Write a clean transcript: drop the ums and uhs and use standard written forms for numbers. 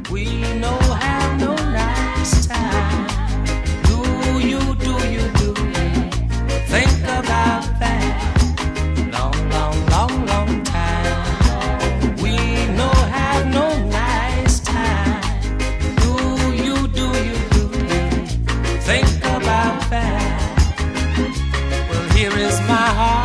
We no have no nice time. Do you think about that? Long time. We no have no nice time. Do you think about that? Well, here is my heart.